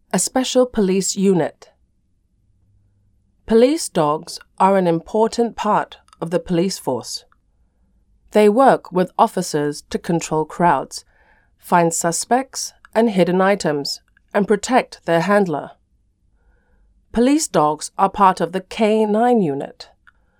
A special police unit. Police dogs are an important part of the police force. They work with officers to control crowds, find suspects and hidden items, and protect their handler. Police dogs are part of the K9 unit.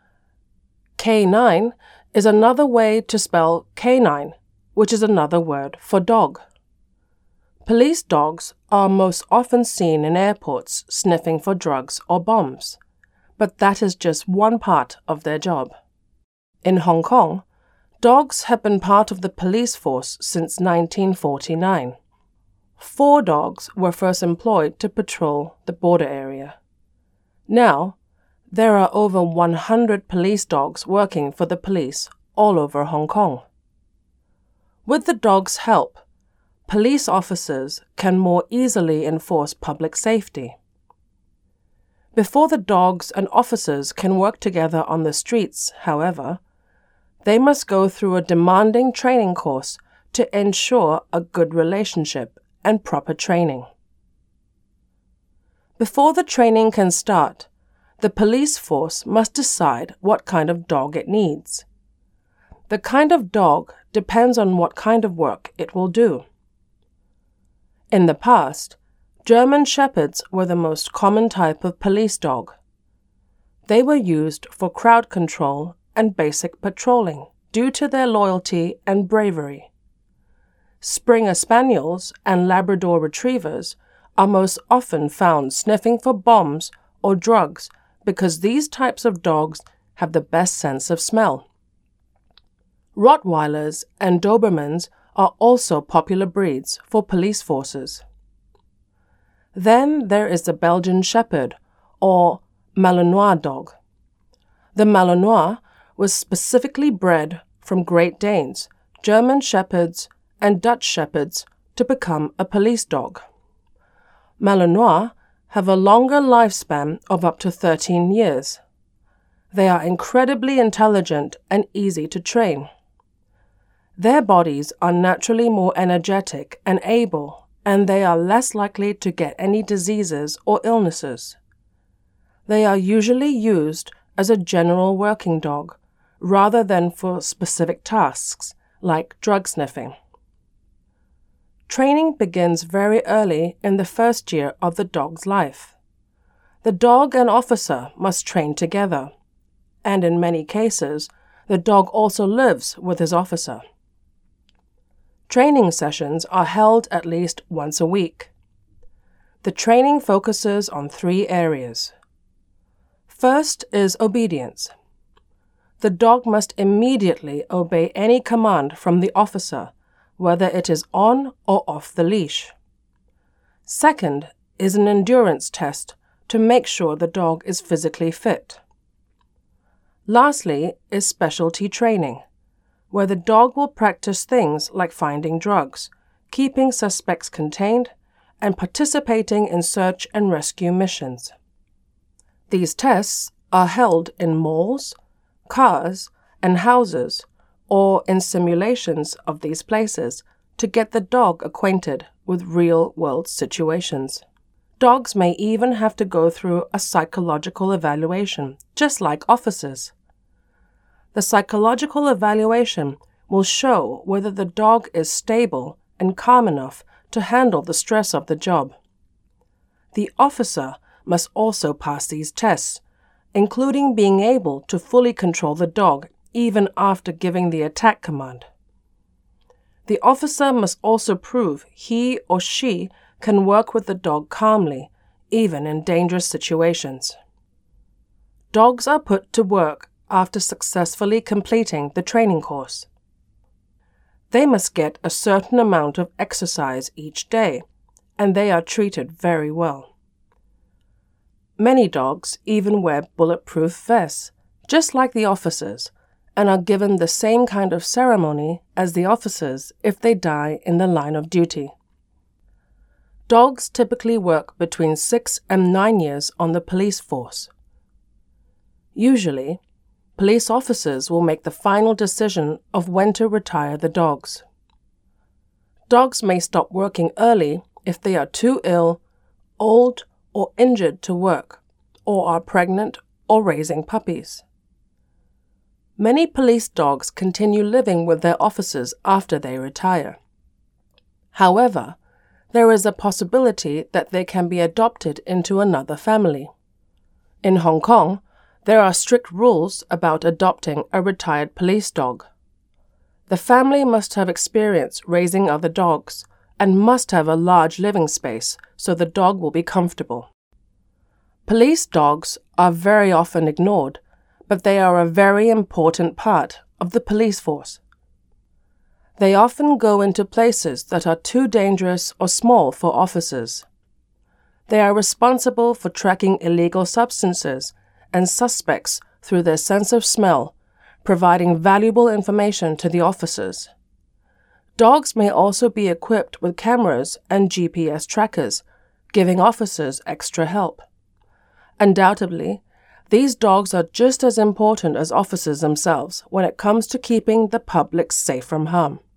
K9 is another way to spell canine, which is another word for dog. Police dogs are most often seen in airports sniffing for drugs or bombs, but that is just one part of their job. In Hong Kong, dogs have been part of the police force since 1949. 4 dogs were first employed to patrol the border area. Now, there are over 100 police dogs working for the police all over Hong Kong. With the dogs' help, police officers can more easily enforce public safety. Before the dogs and officers can work together on the streets, however, they must go through a demanding training course to ensure a good relationship and proper training. Before the training can start, the police force must decide what kind of dog it needs. The kind of dog depends on what kind of work it will do. In the past, German Shepherds were the most common type of police dog. They were used for crowd control and basic patrolling due to their loyalty and bravery. Springer Spaniels and Labrador Retrievers are most often found sniffing for bombs or drugs because these types of dogs have the best sense of smell. Rottweilers and Dobermans are also popular breeds for police forces. Then there is the Belgian Shepherd, or Malinois dog. The Malinois was specifically bred from Great Danes, German Shepherds, and Dutch Shepherds to become a police dog. Malinois have a longer lifespan of up to 13 years. They are incredibly intelligent and easy to train. Their bodies are naturally more energetic and able, and they are less likely to get any diseases or illnesses. They are usually used as a general working dog, rather than for specific tasks, like drug sniffing. Training begins very early in the first year of the dog's life. The dog and officer must train together, and in many cases, the dog also lives with his officer. Training sessions are held at least once a week. The training focuses on 3 areas. First is obedience. The dog must immediately obey any command from the officer, whether it is on or off the leash. Second is an endurance test to make sure the dog is physically fit. Lastly is specialty training, where the dog will practice things like finding drugs, keeping suspects contained, and participating in search and rescue missions. These tests are held in malls, cars, and houses, or in simulations of these places to get the dog acquainted with real-world situations. Dogs may even have to go through a psychological evaluation, just like officers. The psychological evaluation will show whether the dog is stable and calm enough to handle the stress of the job. The officer must also pass these tests, including being able to fully control the dog even after giving the attack command. The officer must also prove he or she can work with the dog calmly, even in dangerous situations. Dogs are put to work after successfully completing the training course. They must get a certain amount of exercise each day, and they are treated very well. Many dogs even wear bulletproof vests, just like the officers, and are given the same kind of ceremony as the officers if they die in the line of duty. Dogs typically work between 6 and 9 years on the police force. Usually, police officers will make the final decision of when to retire the dogs. Dogs may stop working early if they are too ill old or injured to work, or are pregnant or raising puppies. Many police dogs continue living with their officers after they retire. However, there is a possibility that they can be adopted into another family. In Hong Kong, there are strict rules about adopting a retired police dog. The family must have experience raising other dogs and must have a large living space so the dog will be comfortable. Police dogs are very often ignored, but they are a very important part of the police force. They often go into places that are too dangerous or small for officers. They are responsible for tracking illegal substances and suspects through their sense of smell, providing valuable information to the officers. Dogs may also be equipped with cameras and GPS trackers, giving officers extra help. Undoubtedly, these dogs are just as important as officers themselves when it comes to keeping the public safe from harm.